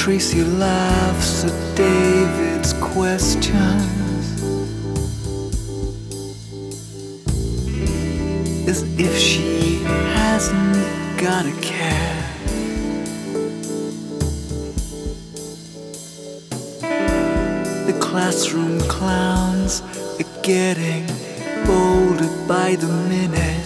Tracy laughs at David's questions as if she hasn't got a care. The classroom clowns are getting bolder by the minute.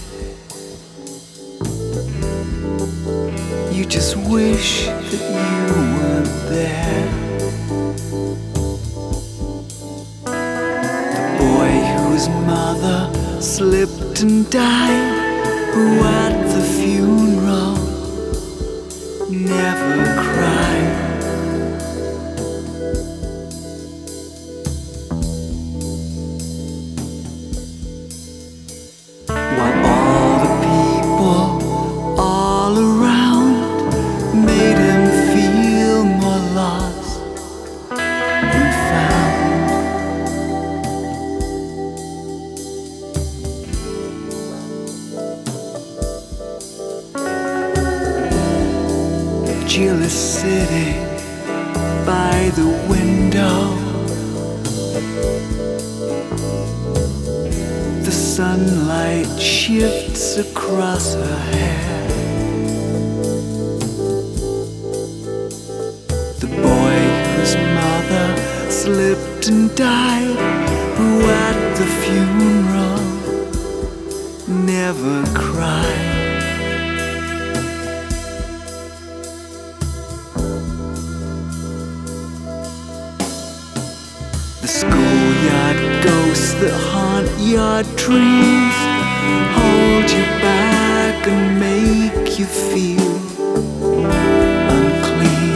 You just wish that you weren't there. The boy whose mother slipped and died, who at the funeral never cried. While all the people all around made him feel more lost than found. Jill is sitting by the window. The sunlight shifts across her hair. The boy whose mother slipped and died, who at the funeral never cried. The schoolyard ghosts that haunt your dreams hold you back and make you feel unclean.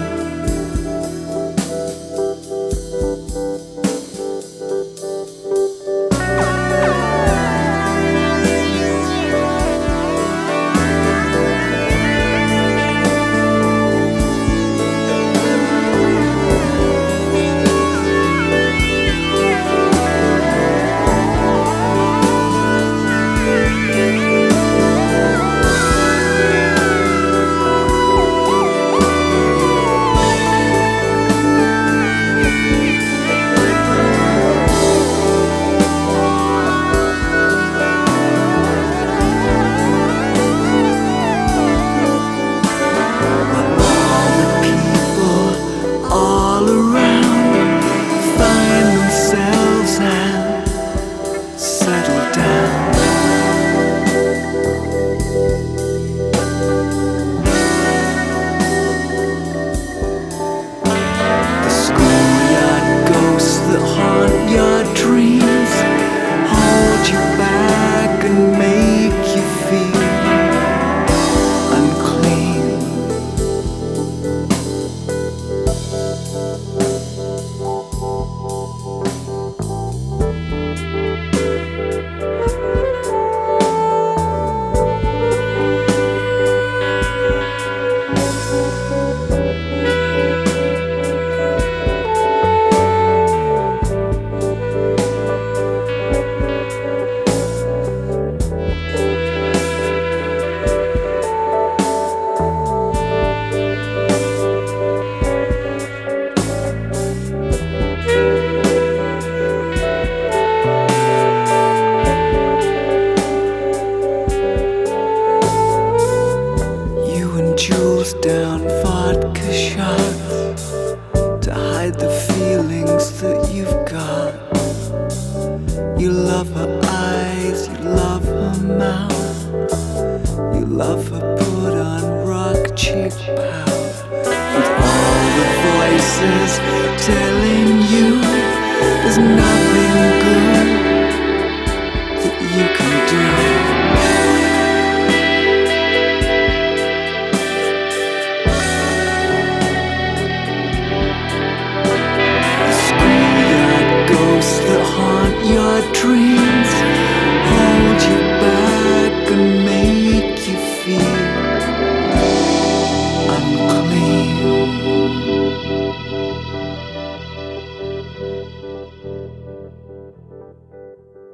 Down vodka shots to hide the feelings that you've got. You love her eyes, you love her mouth, you love her put on rock chick pout. With all the voices telling you there's nothing good that you can do. That haunt your dreams hold you back and make you feel unclean.